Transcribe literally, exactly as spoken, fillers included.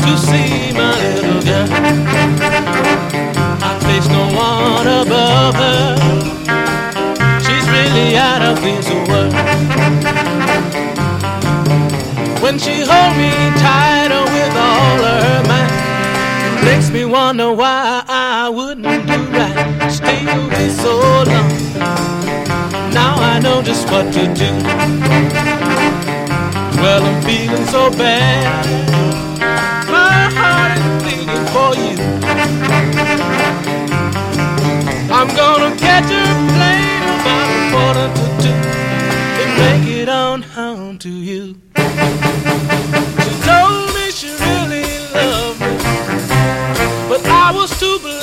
to see my little girl. I place no one above her. She's really out of this world. When she hold me tighter with all her might, makes me wonder why I wouldn't do right. Stay away so long. Now I know just what to do. Well, I'm feeling so bad. My heart is bleeding for you. I'm gonna catch a plane about a quarter to two and make it on home to you. She told me she really loved me, but I was too blind